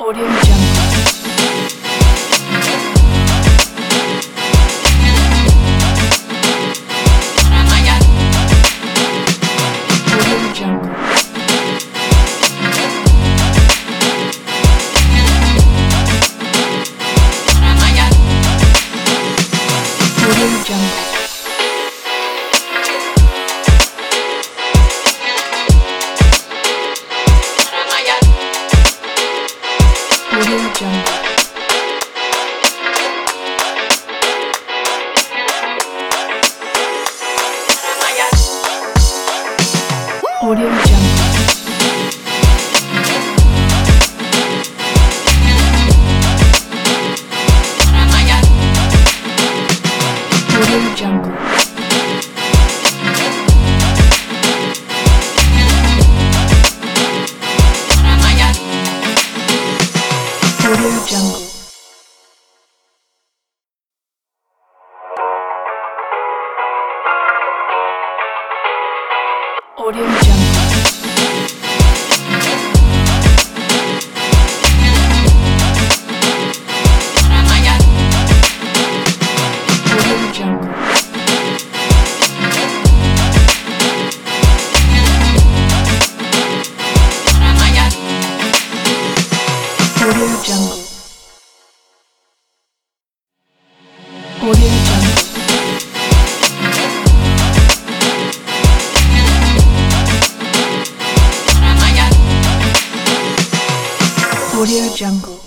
Audio Jungle. Audio Jungle. Audio Jungle. Audio Jungle. Audio Jungle. Audio Jungle. Audio Jungle. Audio Jungle. Audio Jungle. Audio Jungle. Audio Jungle. Audio Jungle.